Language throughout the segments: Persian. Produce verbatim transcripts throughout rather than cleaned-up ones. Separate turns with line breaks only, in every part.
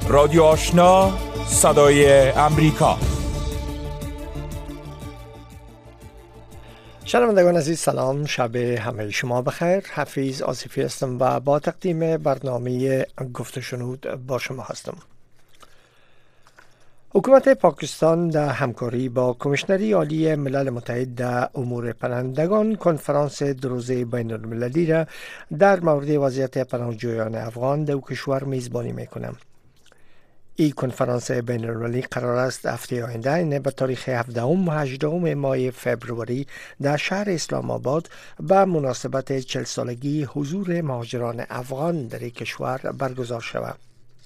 رادیو آشنا، صدای امریکا.
شنوندگان عزیز سلام، شب همه شما بخیر. حفیظ آصفی هستم و با تقدیم برنامه گفت و شنود با شما هستم. حکومت پاکستان در همکاری با کمیشنری عالی ملل متحد در امور پناهندگان کنفرانس دو روزه بین المللی را در مورد وضعیت پناهجویان افغان در کشور میزبانی میکنم. این کنفرانس بین المللی قرار است هفته آینده یعنی به تاریخ هفدهم و هجدهم ماه فوریه در شهر اسلام آباد به مناسبت چهل سالگی حضور مهاجران افغان در این کشور برگزار شود.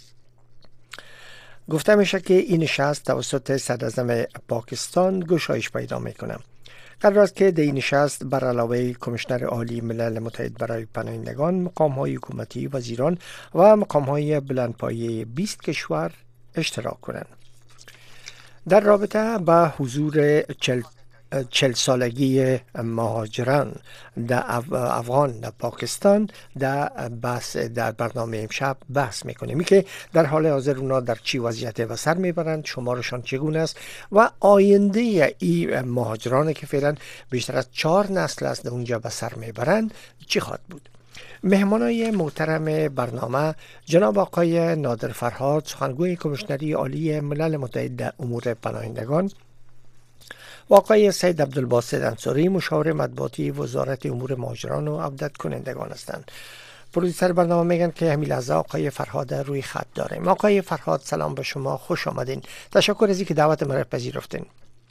گفته میشه که این نشست توسط صدراعظم پاکستان گشایش پیدا میکنه. قرار است که در این نشست بر علاوه کمیشنر عالی ملل متحد برای پناهندگان، مقام‌های حکومتی، وزیران و مقام‌های بلندپایه بیست کشور اشتراک کنند. در رابطه با حضور چل چل سالگی مهاجران در افغان در پاکستان در بحث در برنامه امشب بحث میکنیم می که در حال حاضر اونا در چی وضعیت و سر میبرند، شمارشان چگونه است و آینده این مهاجران که فعلا بیشتر از چهار نسل است در اونجا به سر میبرند چی خواهد بود. مهمانای محترم برنامه جناب آقای نادر فرهاد، سخنگوی کمیشنری عالی ملل متحد در امور پناهندگان، و آقای سید عبدالباسط انصاری، مشاور مطبوعاتی وزارت امور مهاجران و عودت کنندگان هستند. پرودوسر برنامه میگن که همین لحظه آقای فرهاد روی خط داریم. آقای فرهاد سلام به شما، خوش آمدین. تشکر از اینکه دعوت ما را پذیرفتین.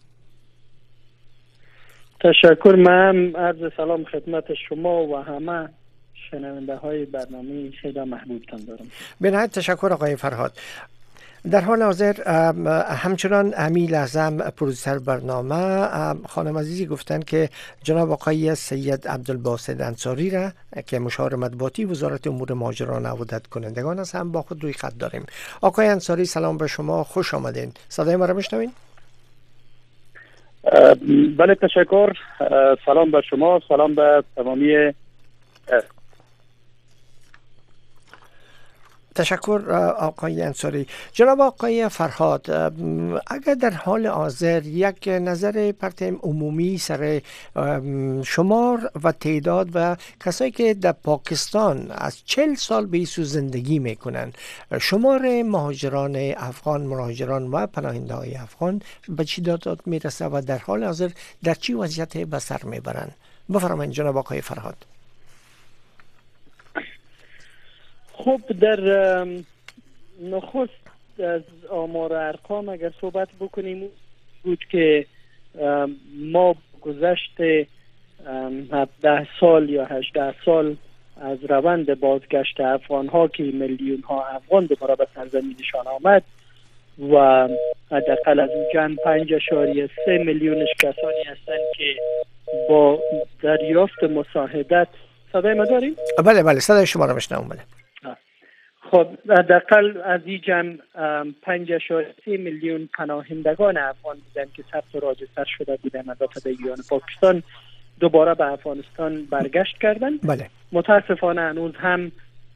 تشکر. من عرض سلام خدمت شما و همه شنونده های برنامه خیلی محبوبتان دارم.
به نهایت تشکر آقای فرهاد. در حال حاضر همچنان همین لحظه هم پرودوسر برنامه خانم عزیزی گفتن که جناب آقای سید عبدالباسط انصاری را که مشاور مطبوعاتی وزارت امور مهاجران و عودت کنندگان است هم با خود روی خط داریم. آقای انصاری سلام به شما، خوش آمدین. صدای ما را میشنوین؟
بله تشکر. سلام به شما، سلام به تمامی.
تشکر آقای انصاری. جناب آقای فرهاد، اگر در حال حاضر یک نظر پرتم عمومی سر شمار و تعداد و کسایی که در پاکستان از چهل سال به ایسو زندگی میکنن، شمار مهاجران افغان، مهاجران و پناهنده های افغان به چی داد میرسه و در حال حاضر در چی وضعیت به سر میبرن؟ بفرمایید جناب آقای فرهاد.
خب در نخست از آمار ارقام اگر صحبت بکنیم بود که ما گذشت هفده سال یا هجده سال از روند بازگشت افغان ها که میلیون ها افغان دوباره به سرزمینشان آمد و حداقل از اون جمع پنج اشاریه سه میلیونش کسانی هستند که با دریافت مساعدت. صدای ما داریم؟
بله بله صدای شما را میشنوم. بله.
خب حداقل از این جمع پنج اشاریه سه میلیون پناهندگان افغان بودن که ثبت و راجستر شده بودن البته در ایران پاکستان دوباره به افغانستان برگشت کردن.
بله.
متاسفانه هنوز هم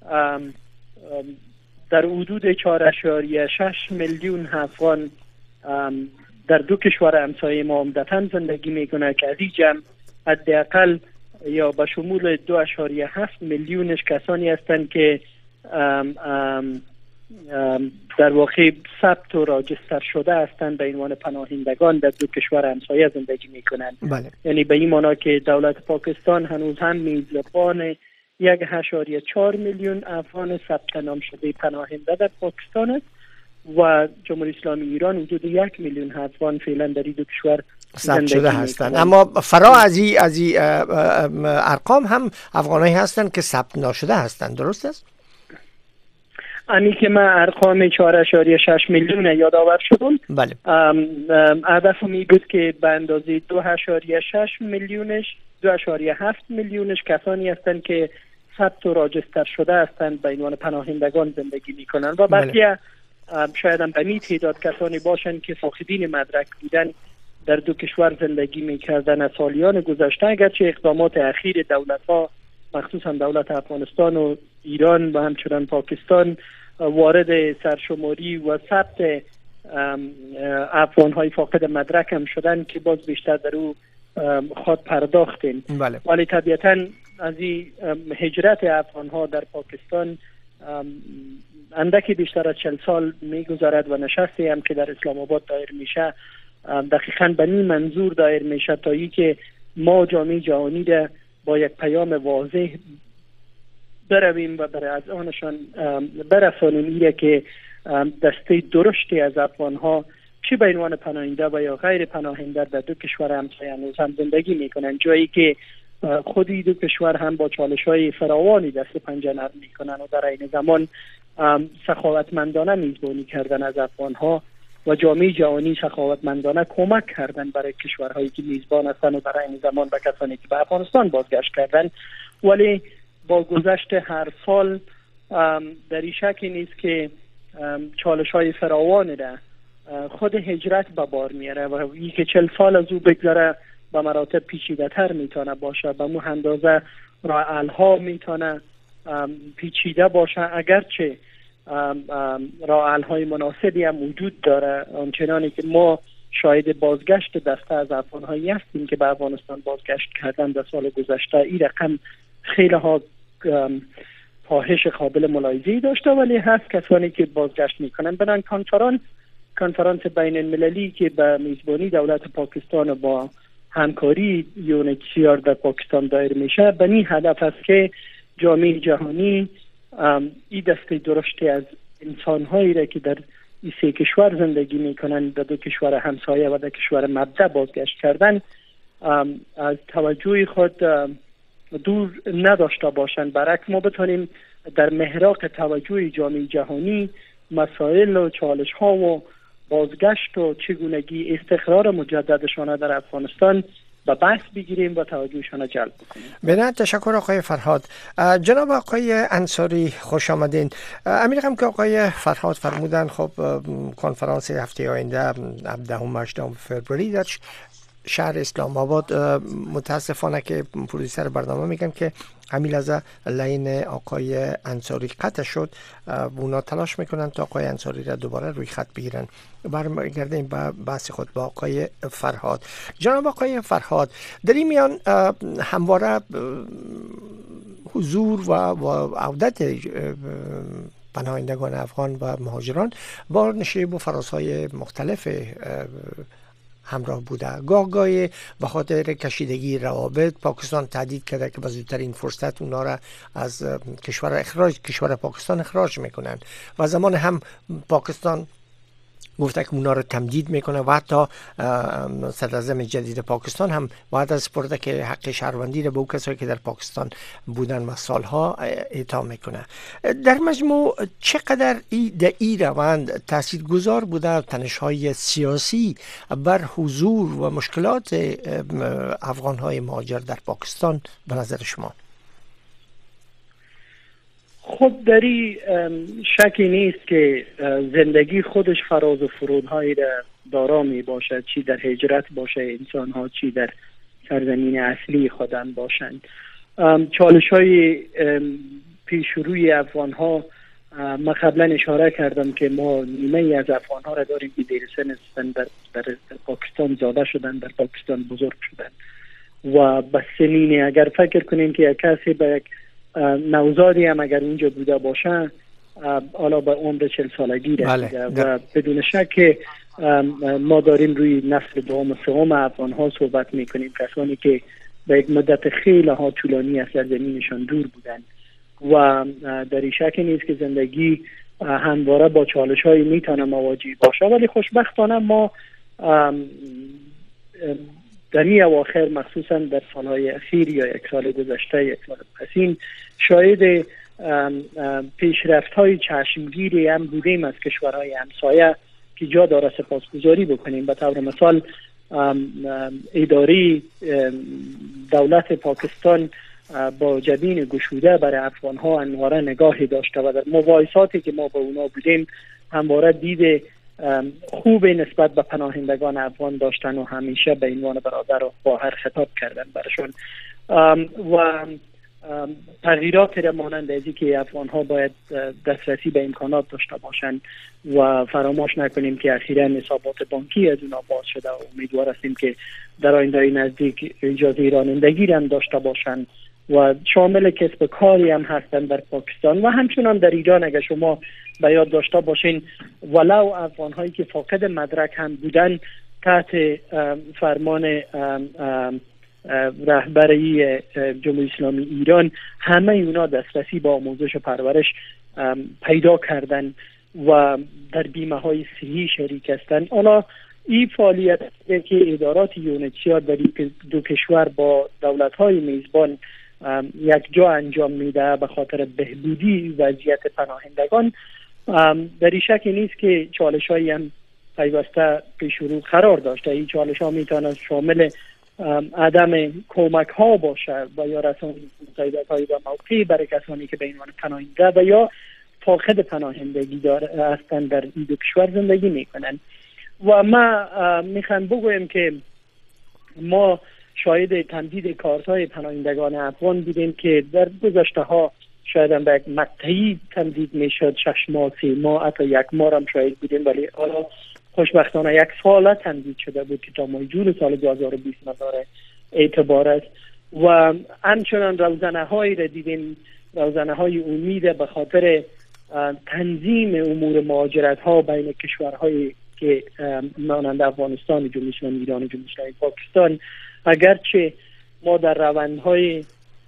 در حدود چهار اشاریه شش میلیون افغان در دو کشور همسایه ما عمدتاً زندگی میکنه که از این جمع حداقل یا به شمول دو اشاریه هفت میلیونش کسانی هستند که ام ام ام در واقع ثبت و راجستر شده هستند به عنوان پناهندگان در دو کشور همسایه زندگی میکنند.
بله.
یعنی به این معنی که دولت پاکستان هنوز هم میزبان یک اشاریه چهار میلیون افغان ثبت نام شده پناهنده در پاکستان است و جمهوری اسلامی ایران حدود یک میلیون افغان فعلا در این دو کشور
ثبت شده هستند. اما فرا از این از این ارقام هم افغانایی هستند که ثبت نشده هستند، درست است؟
امی که من ارقام چهار اشاریه شش میلیون یادآور شدم.
بله.
هدف می بود که به اندازه دو اشاریه شش میلیونش دو اشاریه هفت میلیونش کسانی هستند که ثبت و راجستر شده هستند به عنوان پناهندگان زندگی میکنند و بقیه شاید هم به می تعداد کسانی باشند که فاقدین مدرک بودن در دو کشور زندگی میکردن از سالیان گذشته، اگرچه اقدامات اخیر دولت‌ها مخصوصا دولت افغانستان و ایران و همچنان پاکستان وارد سرشماری و ثبت افغان های فاقد مدرک هم شدن که باز بیشتر در او خود پرداختیم.
بله.
ولی طبیعتاً از این هجرت افغان ها در پاکستان اندکی بیشتر از چل سال می گذارد و نشستی هم که در اسلام آباد دایر میشه دقیقاً به این منظور دایر میشه تا ای که ما جامعه جهانی را با یک پیام واضح برویم و برای از آنشان برسانیم ایره که دسته درشتی از افغان ها چی به عنوان پناهنده و یا غیر پناهنده در دو کشور همسایه هنوز هم زندگی میکنن، جایی که خودی دو کشور هم با چالش های فراوانی دست پنجه نرم میکنن و در این زمان سخاوتمندانه میزبانی کردن از افغان ها و جامعه جهانی سخاوتمندانه کمک کردن برای کشورهایی که میزبان هستند و در این زمان به کسانی که به افغانستان بازگشت کردن. ولی با گذشت هر سال در این شکی نیست که چالش های فراوانی را خود هجرت به بار میاره و این که چل سال از او بگذره به مراتب پیچیده تر میتونه باشه، به مو اندازه راه حل ها میتونه پیچیده باشه، اگرچه راه حل های مناسبی هم وجود داره. آنچنانی که ما شاهد بازگشت دسته از افغان هایی هستیم که به افغانستان بازگشت کردن در سال گذشته، این رقم خیلی ها کاهش قابل ملاحظه‌ای داشته، ولی هست کسانی که بازگشت میکنن. بنان کنفرانس کنفرانس بین المللی که به میزبانی دولت پاکستان و با همکاری یونیکسیار در پاکستان دایر میشه به این هدف است که جامعه جهانی این دسته درشتی از انسانهایی را که در این سه کشور زندگی میکنن در دو کشور همسایه و در کشور مبدأ بازگشت کردن از توجه خود دور نداشته باشند. برعکس ما بتونیم در محراق توجه جامعه جهانی مسائل و چالش ها و بازگشت و چگونگی استقرار مجددشان در افغانستان به بحث بگیریم و توجهشان جلب بکنیم.
بله، تشکر آقای فرهاد. جناب آقای انصاری خوش آمدین. امیرم که آقای فرهاد فرمودن خب کنفرانس هفته آینده هفدهم و هشتم فوریه در شهر اسلام آباد، متاسفانه که پرودیسر برنامه میگن که همین لحظه لین آقای انصاری قطع شد. اونا تلاش میکنن تا آقای انصاری را دوباره روی خط بگیرن. برمیگردیم به بحث خود با آقای فرهاد. جناب آقای فرهاد، در این میان همواره حضور و عودت پناهندگان افغان و مهاجران با نشیب و فرازهای مختلف همراه بوده. گاه گاهی به خاطر کشیدگی روابط پاکستان تهدید کرده که به زودترین فرصت اونا را از کشور اخراج کشور پاکستان اخراج میکنن و زمان هم پاکستان گفته که اونا رو تمدید میکنه و حتی صدراعظم جدید پاکستان هم باید از سپرده که حق شهروندی رو به او کسایی که در پاکستان بودن و سالها اعطا میکنه. در مجموع چقدر ای در این روند تاثیرگذار بوده تنش‌های سیاسی بر حضور و مشکلات افغان‌های مهاجر در پاکستان به نظر شما؟
خب در این شکی نیست که زندگی خودش فراز و فرودهایی را دارا می باشد، چی در هجرت باشه انسان ها، چی در سرزمین اصلی خودن باشند. چالش های پیش روی افغان ها ما قبلا اشاره کردم که ما نیمه ای از افغان ها را داریم که دیر سن هستند، در, در, در پاکستان زاده شدن، در پاکستان بزرگ شدن و بس سنینه اگر فکر کنیم که یک کسی به یک نوزادی هم اگر اونجا بوده باشه حالا به عمر چل سالگی رسیده و بدون شک ما داریم روی نسل دوم و سوم افغان ها صحبت میکنیم، کسانی که به یک مدت خیلی ها طولانی از سرزمینشان دور بودن و در این شک نیست که زندگی همواره با چالش هایی میتونه مواجه باشه. ولی خوشبختانه ما در این اواخر مخصوصا در سالهای اخیر یا یک سال گذشته یک سال پسین شاید پیشرفت های چشمگیری هم بودیم از کشورهای همسایه که جا داره سپاسگزاری بکنیم. به طور مثال اداره دولت پاکستان با جبین گشوده برای افغان ها همواره نگاهی داشته و در مباحثاتی که ما با اونا بودیم همواره دید خوب نسبت به پناهندگان افغان داشتن و همیشه به عنوان برادر و خواهر خطاب کردن برشون و تغییرات را مانند از که افغان ها باید دسترسی به امکانات داشته باشند و فراموش نکنیم که اخیراً حسابات بانکی از اونا باز شده و امیدوار هستیم که در آینده نزدیک اجازه رانندگی هم داشته باشند و شامل کسب کاری هم هستند در پاکستان و همچنان در ایران. اگر شما به یاد داشته باشین ولو افغان هایی که فاقد مدرک هم بودن تحت فرمان رهبری جمهوری اسلامی ایران همه اونا دسترسی با آموزش و پرورش پیدا کردن و در بیمه های صحی شریک هستند. حالا این فعالیت که ادارات یونیسیا در دو کشور با دولت های میزبان یک جا انجام میده به خاطر بهبودی وضعیت پناهندگان، در این شکی نیست که چالش هایی هم پیوسته پیش رو قرار داشته. این چالش ها میتونه شامل عدم کمک ها باشه و یا رسانی مساعدت های به موقعی برای کسانی که به عنوان پناهنده و یا فاقد پناهندگی هستند در این دو کشور زندگی میکنن. و ما میخوام بگویم که ما شاهد تمدید کارت‌های پناهندگان افغان بودیم که در گذشته ها شاید هم به یک مقطعی تمدید میشد، شش ماه، سه ماه، حتی یک ماه هم شاید بودیم، ولی حالا خوشبختانه یک سال تمدید شده بود که تا ماه جون سال دو هزار و بیست نداره اعتبار است. و همچنان روزنه هایی را دیدیم، روزنه های امید به خاطر تنظیم امور مهاجرت ها بین کشورهای که مانند افغانستان، جمهوری اسلامی ایران و جمهوری اسلامی پاکستان. اگرچه ما در روندهای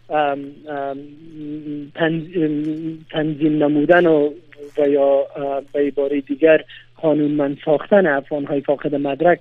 تنظیم نمودن و و یا به عباره دیگر قانونمند ساختن افغان‌های فاقد مدرک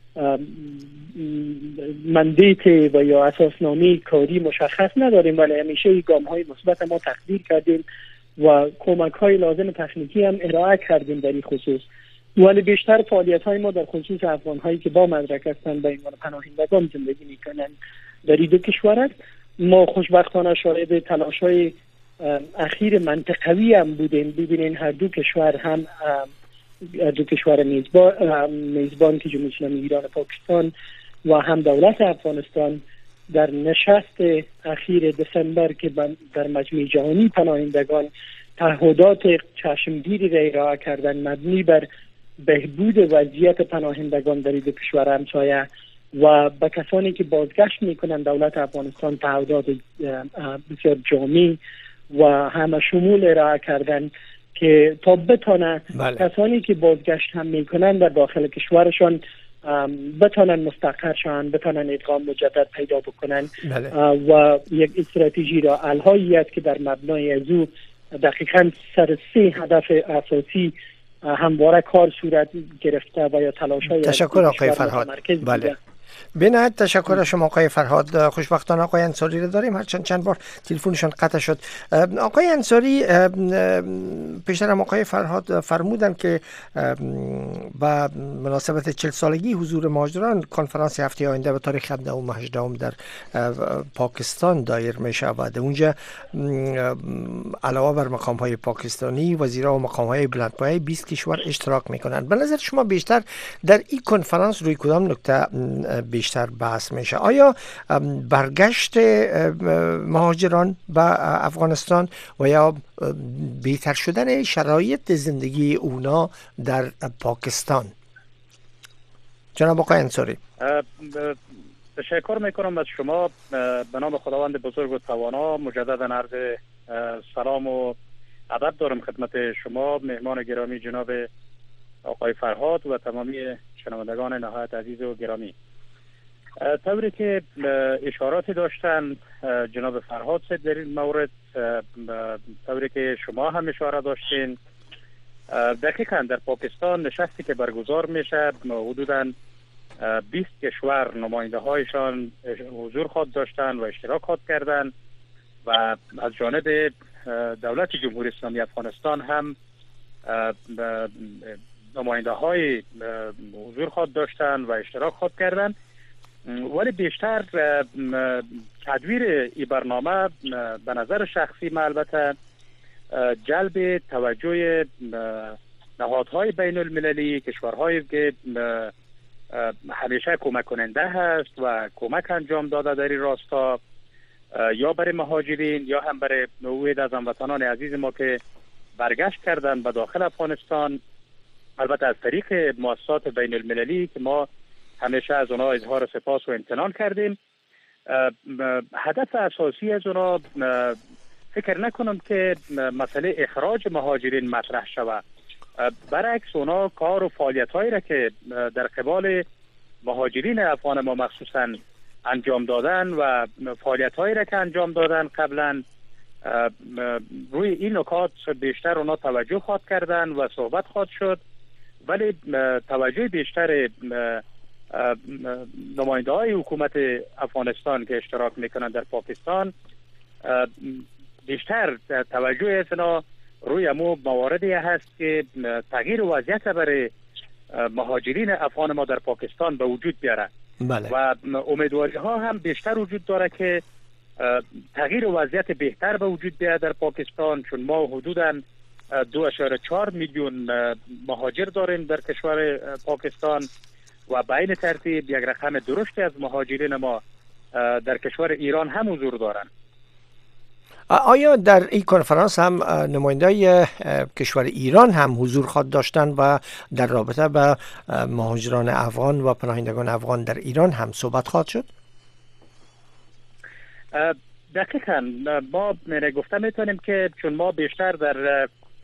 مندیت و یا اساسنامه کاری مشخص نداریم، ولی همیشه گام‌های مثبت ما تقدیر کردیم و کمک‌های لازم تکنیکی هم ارائه کردیم در این خصوص. ولی بیشتر فعالیت‌های ما در خصوص افغان‌هایی که با مدرک هستند به عنوان پناهندگان زندگی می‌کنند در این دو کشور است. ما خوشبختانه شاهد تلاش‌های اخیر منطقوی هم بودیم. ببینین هر دو کشور هم دو کشور میزبان میزبان که جمهوری اسلامی ایران و پاکستان و هم دولت افغانستان در نشست اخیر دسامبر که در مجمع جهانی پناهندگان تعهدات چشمگیری را ارائه کردن مبنی بر بهبود وضعیت پناهندگان در این دو کشور همسایه و به کسانی که بازگشت میکنن دولت افغانستان تعهدات بسیار جامع و همه شمول ارائه کردن که تا بتانه بله. کسانی که بازگشت هم میکنن در داخل کشورشان بتانن مستقر شن، بتانن ادغام مجدد پیدا بکنن بله. و یک استراتژی را الهایی است که در مبنای از او دقیقاً سر سه هدف اساسی همواره کار صورت گرفته و یا تلاش‌های
تشکر آقای فرهاد. بله بنهایت تشکر از شما آقای فرهاد. خوشبختانه آقای انصاری رو داریم، هرچند چند بار تلفنشون قطع شد. آقای انصاری، پیشتر هم آقای فرهاد فرمودن که با مناسبت چهل سالگی حضور مهاجران کنفرانس هفته آینده به تاریخ هفدهم و هجدهم در پاکستان دایر میشه و در اونجا علاوه بر مقام های پاکستانی وزیرا و مقام های بلندپایه بیست کشور اشتراک میکنند. به نظر شما بیشتر در این کنفرانس روی کدام نکته بیشتر بحث میشه؟ آیا برگشت مهاجران به افغانستان و یا بهتر شدن شرایط زندگی اونا در پاکستان؟ جناب آقای انصاری.
تشکر میکنم از شما. به نام خداوند بزرگ و توانا مجددا عرض سلام و ادب دارم خدمت شما مهمان گرامی جناب آقای فرهاد و تمامی شنوندگان نهایت عزیز و گرامی. طوری که اشاراتی داشتن جناب فرهاد صاحب در این مورد، طوری که شما هم اشاره داشتین، دقیقاً در پاکستان نشستی که برگزار میشه حدوداً بیست کشور نماینده هایشان حضور خود داشتن و اشتراک خود کردن و از جانب دولت جمهوری اسلامی افغانستان هم نماینده های حضور خود داشتن و اشتراک خود کردن. ولی بیشتر تدویر این برنامه به نظر شخصی ما البته جلب توجه نهادهای بین المللی، کشورهایی که همیشه کمک کننده هست و کمک انجام داده در این راستا یا برای مهاجرین یا هم برای نوعی از هموطنان عزیز ما که برگشت کردن به داخل افغانستان، البته از طریق مؤسسات بین المللی که ما همیشه از اونا اظهار سپاس و امتنان کردیم. هدف اساسی از اونا فکر نکنم که مسئله اخراج مهاجرین مطرح شود. برعکس اونا کار و فعالیت هایی را که در قبال مهاجرین افغان ما مخصوصا انجام دادن و فعالیت هایی را که انجام دادن قبلا، روی این نکات بیشتر اونا توجه خواهد کردن و صحبت خواهد شد، ولی توجه بیشتر نماینده های حکومت افغانستان که اشتراک میکنن در پاکستان بیشتر توجه اینا روی امو مواردی هست که تغییر وضعیت برای مهاجرین افغان ما در پاکستان به وجود بیاره.
بله. و
امیدواری ها هم بیشتر وجود داره که تغییر وضعیت بهتر به وجود بیاد در پاکستان، چون ما حدوداً دو اشاره چهار میلیون مهاجر داریم در کشور پاکستان و به این ترتیب یک رقم درشتی از مهاجرین ما در کشور ایران هم حضور دارن.
آیا در این کنفرانس هم نمایندای کشور ایران هم حضور خواهد داشتن و در رابطه با مهاجران افغان و پناهندگان افغان در ایران هم صحبت خواهد شد؟
دقیقاً ما گفته میتونیم که چون ما بیشتر در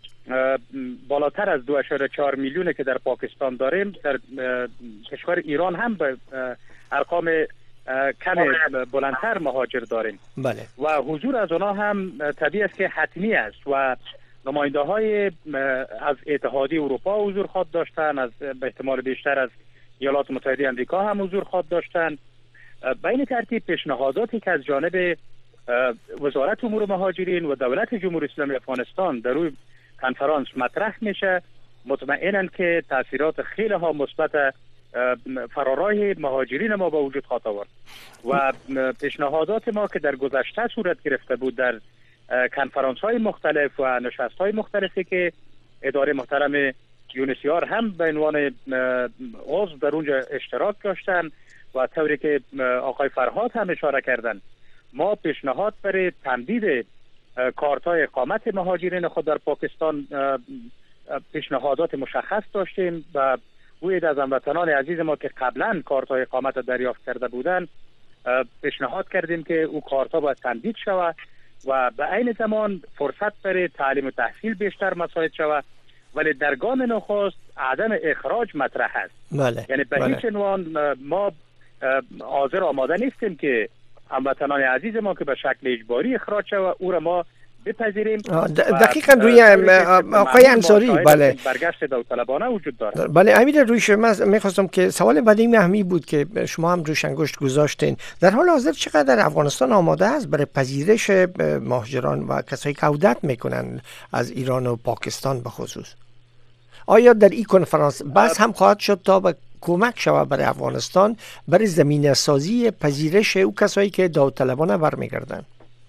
بالاتر از دو اشاره چهار میلیونه که در پاکستان داریم، در کشور ایران هم به ارقام کم بلندتر مهاجر داریم.
بله.
و حضور از آنها هم طبیعی است که حتمی است و نماینده های از اتحادیه اروپا حضور خواهد داشتن، از به احتمال بیشتر از ایالات متحده آمریکا هم حضور خواهد داشتن. به این ترتیب پیشنهاداتی که از جانب وزارت امور مهاجرین و دولت جمهوری اسلامی افغانستان در روی کنفرانس مطرح میشه، مطمئنن که تاثیرات خیلی ها مثبت فرارای مهاجرین ما به وجود خواهد آورد و پیشنهادات ما که در گذشته صورت گرفته بود در کنفرانس های مختلف و نشست های مختلفی که اداره محترم یونسیار هم به عنوان عضو در اونجا اشتراک داشتن و طوری که آقای فرهاد هم اشاره کردن، ما پیشنهاد برای تمدید کارت‌های اقامت مهاجرین خود در پاکستان پیشنهادات مشخص داشتیم و گوید از هموطنان عزیز ما که قبلا کارت‌های اقامت دریافت کرده بودند پیشنهاد کردیم که او کارت‌ها باید تمدید شود و به عین زمان فرصت برای تعلیم و تحصیل بیشتر مساعد شود، ولی در گام نخست عدم اخراج مطرح است.
بله.
یعنی به هیچ عنوان ما حاضر آماده نیستیم که هموطنان عزیز ما که به شکل اجباری اخراج شود او را ما بپذیریم.
دقیقاً روی آقای انصاری بله
برگشت داوطلبانه وجود دارد.
بله امیر رویش، من میخواستم که سوال بعدی مهمی بود که شما هم روش انگشت گذاشتین، در حال حاضر چقدر افغانستان آماده است برای پذیرش مهاجران و کسایی که عودت میکنن از ایران و پاکستان به خصوص؟ آیا در این کنفرانس بحث هم خواهد شد تا به کمک شود برای افغانستان برای زمینه سازی پذیرش او کسایی که داوطلبانه برمیگردن؟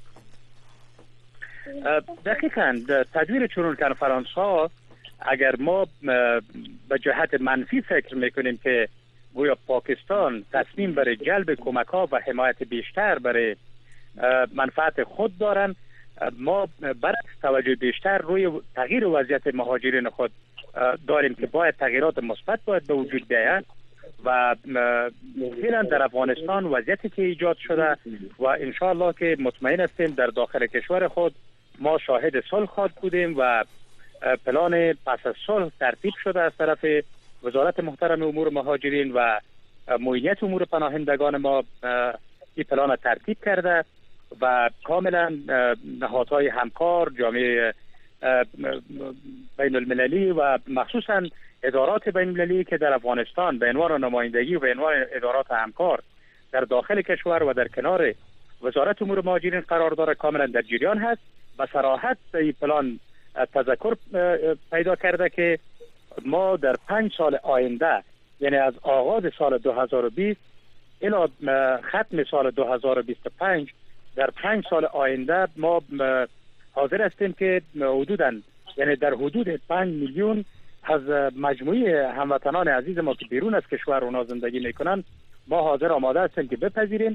دقیقاً تدویر چنین کنفرانس ها اگر ما به جهت منفی فکر میکنیم که گویا پاکستان تصمیم برای جلب کمک ها و حمایت بیشتر برای منفعت خود دارن، ما برعکس توجه بیشتر روی تغییر وضعیت مهاجرین خود داریم که باید تغییرات مثبت باید به وجود بیاید و فعلا در افغانستان وضعیتی که ایجاد شده و انشاءالله که مطمئن هستیم در داخل کشور خود ما شاهد صلح خواهد بودیم و پلان پس از صلح ترتیب شده از طرف وزارت محترم امور مهاجرین و معینیت امور پناهندگان ما این پلان ترتیب کرده و کاملا نهادهای همکار، جامعه بین المللی و مخصوصا ادارات بین المللی که در افغانستان به عنوان نمایندگی و به عنوان ادارات همکار در داخل کشور و در کنار وزارت امور مهاجرین قرار داره کاملا در جریان هست و صراحت این پلان تذکر پیدا کرده که ما در پنج سال آینده، یعنی از آغاز سال دو هزار و بیست الی ختم سال دو هزار و بیست و پنج، در پنج سال آینده ما حاضر هستیم که حدوداً یعنی در حدود پنج میلیون از مجموعه هموطنان عزیز ما که بیرون از کشور اونا زندگی میکنن ما حاضر آماده هستیم که بپذیریم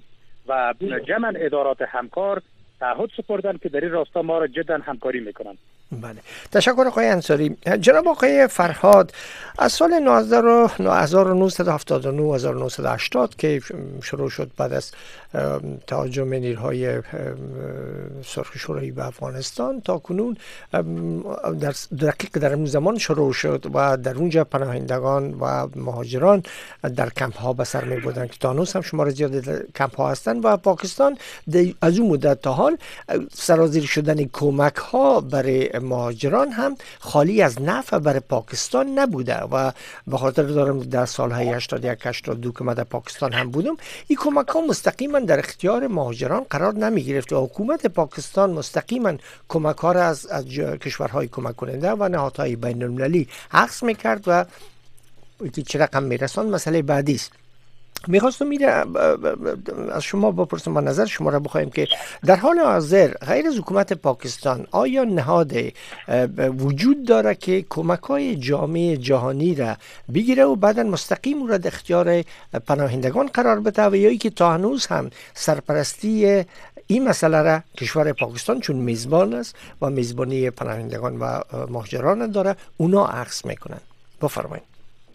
و جمع ادارات همکار تعهد سپردن که در این راستا ما را جدا همکاری میکنن.
بله، تشکر آقای انصاری. جناب آقای فرهاد، از سال هزار و نهصد و هفتاد و نه هزار و نهصد و هشتاد که شروع شد بعد از تهاجم نیروهای سرخ شوروی به افغانستان تا کنون در دقیق در اون زمان شروع شد و در اونجا پناهندگان و مهاجران در کمپ ها به سر می بردن که تا هنوز هم شمار زیادی در کمپ ها هستند و پاکستان از اون مدت تا حال سرازیر شدن کمک ها برای مهاجران هم خالی از نفع برای پاکستان نبوده و به خاطر دارم در سالهای هشتاد و یک هشتاد و دو که من در پاکستان هم بودم، این کمک ها مستقیما در اختیار مهاجران قرار نمی گرفت و حکومت پاکستان مستقیما کمک ها را از, از کشورهای کمک کننده و نهادهای بین المللی اخذ میکرد و چه رقم میرساند مسئله بعدی است. میخواستم میره از شما بپرسم و نظر شما را بخوایم که در حال حاضر غیر از حکومت پاکستان آیا نهاد وجود داره که کمک‌های جامعه جهانی را بگیره و بعدا مستقیم او را در اختیار پناهندگان قرار بده و یا ای که تا هنوز هم سرپرستی این مسئله را کشور پاکستان چون میزبان است و میزبانی پناهندگان و مهاجران داره اونا اخذ میکنن؟ بفرمایید.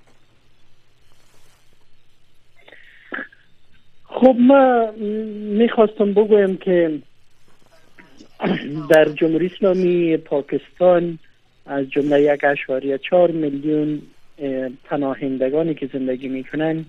خب ما میخواستم بگویم که در جمهوری اسلامی پاکستان از جمله یک اشاریه چهار میلیون پناهندگانی که زندگی میکنن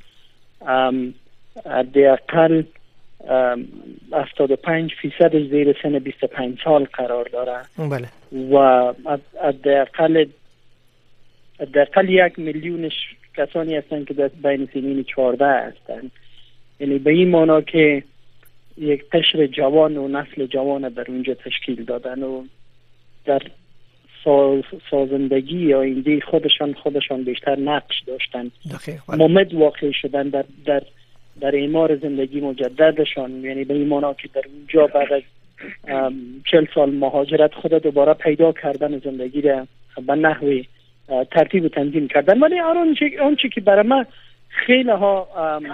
حداقل هفتاد و پنج فیصد زیر سن بیست و پنج سال قرار داره.
بله.
و حداقل حداقل یک میلیونش کسانی هستند که در بین سنین چهارده هستند. یعنی به این معنا که یک قشر جوان و نسل جوان در اونجا تشکیل دادن و در ساز سازندگی آینده خودشان خودشان بیشتر نقش داشتن، ممد واقع شدن در در در اعمار زندگی مجددشان. یعنی به این معنا که در اونجا بعد از چهل سال مهاجرت خود دوباره پیدا کردن زندگی را به نحوی ترتیب و تنظیم کردن. ولی آنچه که برای من خیلی ها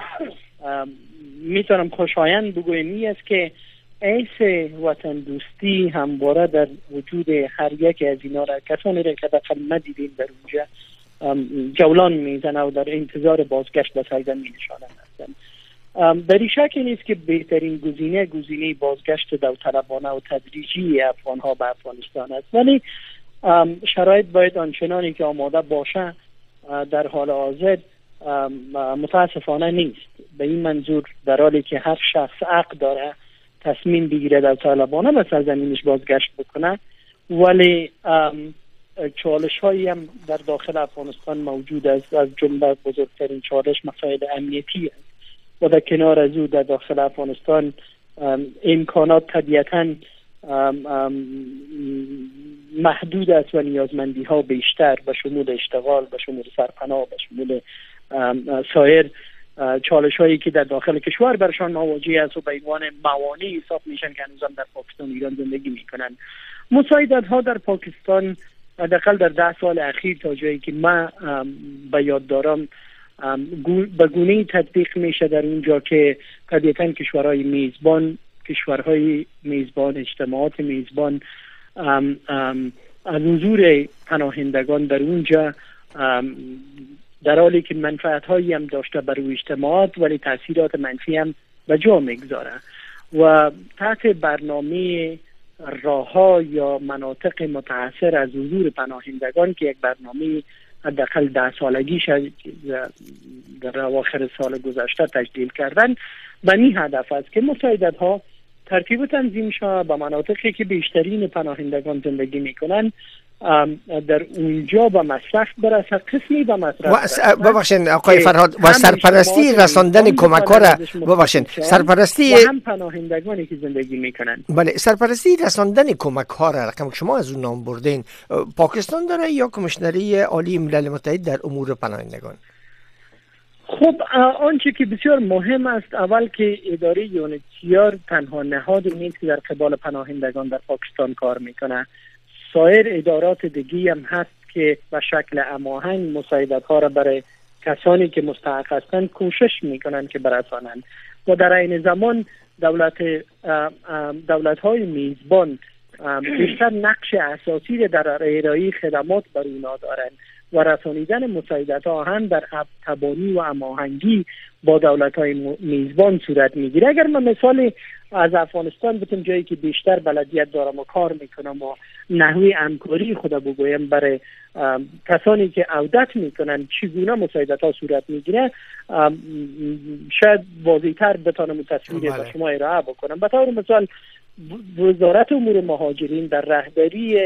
میتونم خوشایند بگویم این است که حیث وطن دوستی همواره در وجود هر یک از اینا را کسانی را که دفعه ندیدیم در اونجا جولان میزنه و در انتظار بازگشت به سرزمین نشانه هستند. در این شک نیست که بهترین گزینه گزینه بازگشت داوطلبانه و تدریجی افغان ها به افغانستان است، ولی شرایط باید آنچنانی که آماده باشه در حال حاضر متاسفانه نیست. به این منظور در حالی که هر شخص حق داره تصمیم بگیره داوطلبانه به سرزمینش بازگشت بکنه، ولی چالش هایی هم در داخل افغانستان موجود است. از جمله بزرگترین چالش مسائل امنیتی است و در کنار از او در داخل افغانستان امکانات طبیعتاً محدود است و نیازمندی ها بیشتر به شمول اشتغال، به شمول سرپناه، به شمول سایر چالش هایی که در داخل کشور برشان مواجه است و به عنوان موانع حساب میشن که هنوز در پاکستان ایران زندگی میکنن. مساعدت ها در پاکستان حداقل در ده سال اخیر تا جایی که من به یاد دارم به گونه‌ای تطبیق میشه در اونجا که طبیعتاً کشورهای میزبان کشورهای میزبان اجتماعات میزبان ام ام از حضور پناهندگان در اونجا در حالی که منفعت هایی هم داشته برای اجتماعات ولی تاثیرات منفی هم به جا میگذاره و تحت برنامه راهها یا مناطق متاثر از حضور پناهندگان که یک برنامه حداقل ده سالگیش در اواخر سال گذشته تجدید کردن به این هدف است که مساعدت ها ترتیب و تنظیم شود به مناطقی که بیشترین پناهندگان زندگی میکنن در اونجا به مصرف برسه، قسمی به مصرف
ببخشید آقای فرهاد و سرپرستی رساندن کمک ها را ببخشید سرپرستی
و هم پناهندگانی که زندگی میکنن.
بله، سرپرستی رساندن کمک ها را رقم شما از اون نام بردین پاکستان داره یا کمیشنری عالی ملل متحد در امور پناهندگان؟
خب آنچه که بسیار مهم است اول که اداره یونیتیار تنها نهاد نیست که در قبال پناهندگان در پاکستان کار میکنه، سایر ادارات دیگی هم هست که به شکل هماهنگ مساعدت ها را برای کسانی که مستحق هستند کوشش میکنن که برسانند و در این زمان دولت دولت های میزبان بیشتر نقش اساسی را در ارائه خدمات بر اونا دارند و رسانیدن مساعدت ها هم در تبانی و هماهنگی با دولت های میزبان صورت میگیره. اگر من مثال از افغانستان بتونم، جایی که بیشتر بلدیت دارم و کار میکنم و نحوه همکاری خود بگویم برای کسانی که عودت میکنن چگونه مساعدت ها صورت میگیره، شاید واضح‌تر بتونم تصویر به شما ارائه بکنم. به طور مثال وزارت امور مهاجرین در رهبری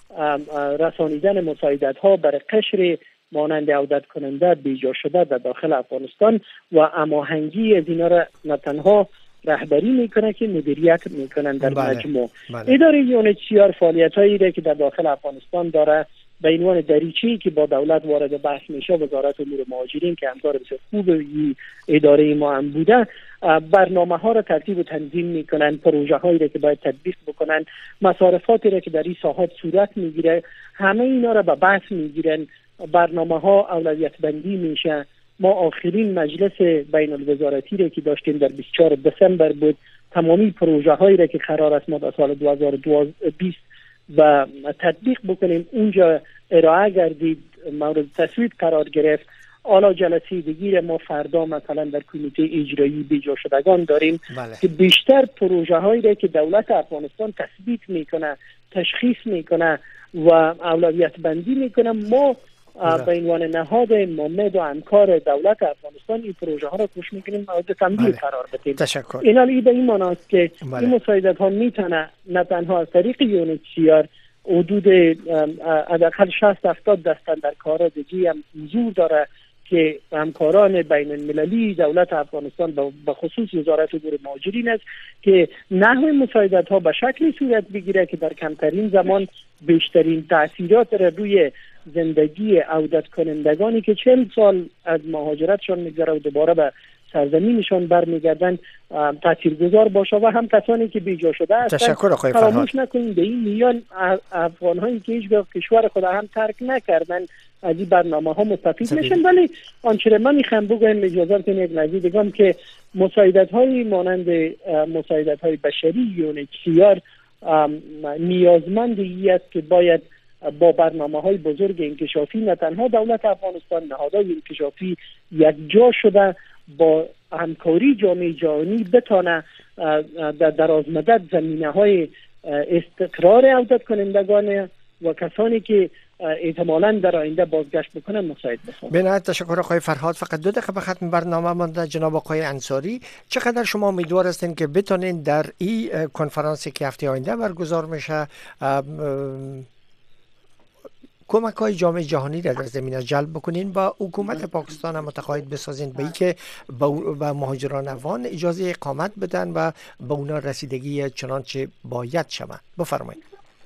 رسانیدن مساعدت ها برای قشر مانند عودت کننده بیجا شده در داخل افغانستان و هماهنگی از اینا را نه تنها رهبری میکنه که مدیریت میکنن در
بله.
مجموع.
بله.
اداره یونیسیار فعالیت هایی را که در داخل افغانستان داره به عنوان دریچه‌ای که با دولت وارد بحث میشه، وزارت امور مهاجرین که همکار بسیار خوب اداره ما هم بوده، برنامه ها را ترتیب و تنظیم میکنن، پروژه هایی را که باید تطبیق بکنن، مصارفاتی را که در این ساحات صورت میگیره، همه اینا را به بحث میگیرن، برنامه ها اولویت بندی میشه. ما آخرین مجلس بین الوزارتی را که داشتیم در بیست و چهارم دسامبر بود، تمامی پروژه هایی را که قرار است ما در سال دو هزار و بیست و تطبیق بکنیم اونجا ارائه گردید، مورد تصویب قرار گرفت. حالا جلسه دیگه ما فردا مثلا در کمیته اجرایی بیجا شدگان داریم
بله. که
بیشتر پروژه هایی را که دولت افغانستان تثبیت میکنه، تشخیص میکنه و اولویت بندی میکنه، ما به عنوان نهاد مامد و همکار دولت افغانستان این پروژه ها را کوشش میکنیم مورد تمدید
بله.
قرار بدیم.
تشکر.
این حالی به این معنی است که
بله.
این مساعدت ها میتونه نه تنها از طریق یونیسیار حدود حداقل شصت هفتاد دستاندرکار دیگه هم حضور داره که همکاران بین المللی دولت افغانستان به خصوص وزارت امور مهاجرین است که نحوه مساعدت ها به شکلی صورت بگیره که در کمترین زمان بیشترین تاثیرات را روی زندگی عودت کنندگانی که چند سال از مهاجرتشان میگذره و دوباره به سرزمینشان برمیگردن تاثیرگذار باشه و هم کسانی که بیجا شده هستند.
تشکر آقای فرهاد.
فراموش نکنید به این میان افغان هایی که هیچ کشور خود هم ترک نکردن از این برنامه ها مستفید میشن. ولی آنچه من میخوام بگم، اجازه کنید یک نکته بگم که مساعدت های مانند مساعدت های بشری یونیسیار نیازمندی است که باید با برنامه های بزرگ انکشافی نه تنها دولت افغانستان، نهادهای انکشافی یک جا شده با همکاری جامعه جهانی بتانه در درازمدت زمینه های استقرار عودت کنندگان و کسانی که احتمالاً در آینده بازگشت بکنن مساعد بسازن.
بنهایت تشکر آقای فرهاد. فقط دو دقیقه به ختم برنامه مانده. جناب آقای انصاری، چقدر شما امیدوار هستین که بتونین در این کنفرانسی که هفته آینده برگزار میشه کمک های جامعه جهانی را در زمینه جلب بکنین و حکومت پاکستان هم متقاعد بسازین به اینکه به مهاجران افغان اجازه اقامت بدن و به اونا رسیدگی چنانچه باید شود؟ بفرمایید.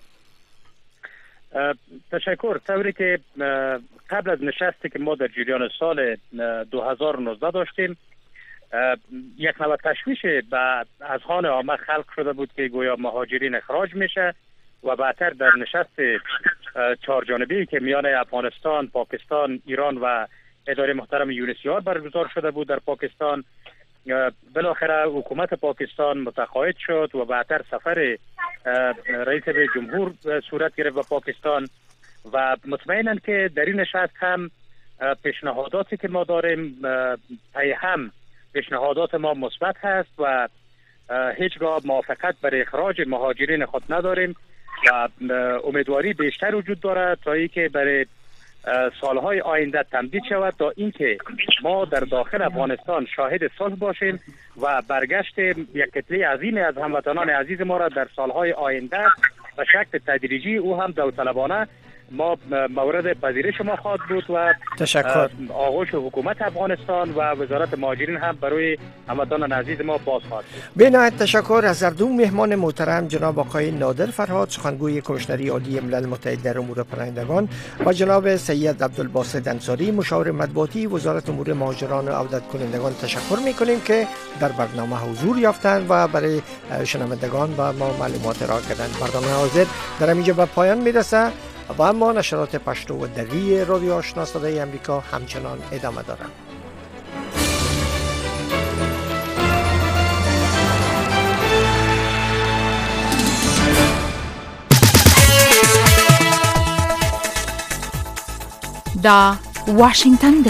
تشکر. طوری که قبل از نشستی که ما در جریان سال دو هزار و نوزده داشتیم، یک نوع تشویش به اذهان عامه خلق شده بود که گویا مهاجرین اخراج میشه و بعدتر در نشست چهار جانبه‌ای که میان افغانستان، پاکستان، ایران و اداره محترم یونیسیار برگزار شده بود در پاکستان، بالاخره حکومت پاکستان متقاعد شد و بعدتر سفر رئیس جمهور صورت گرفت به پاکستان و مطمئناً که در این نشست هم پیشنهاداتی که ما داریم پی هم پیشنهادات ما مثبت هست و هیچگاه موافقت برای اخراج مهاجرین خود نداریم و امیدواری بیشتر وجود دارد تا اینکه برای سالهای آینده تمدید شود تا اینکه ما در داخل افغانستان شاهد صلح باشیم و برگشت یک کتله عظیم از هموطنان عزیز ما را در سالهای آینده به شکل تدریجی او هم داوطلبانه ما مورد پذیرش ما خواهد بود و
تشکر.
آغوش حکومت افغانستان و وزارت مهاجرین هم برای هموطنان عزیز ما باز خواهد بود.
بنهایت تشکر از هر دو مهمان محترم، جناب آقای نادر فرهاد، سخنگوی کمیشنری عالی ملل متحد در امور پناهندگان و جناب سید عبدالباسط انصاری، مشاور مطبوعاتی وزارت امور مهاجران و عودت کنندگان. تشکر میکنیم که در برنامه حضور یافتند و برای شنوندگان و ما معلومات ارائه کردند. برنامه حاضر در اینجا به پایان میرسه و اما نشرات پشتو و دری رادیو آشنا صدای امریکا همچنان ادامه دارد.
دا واشنگتن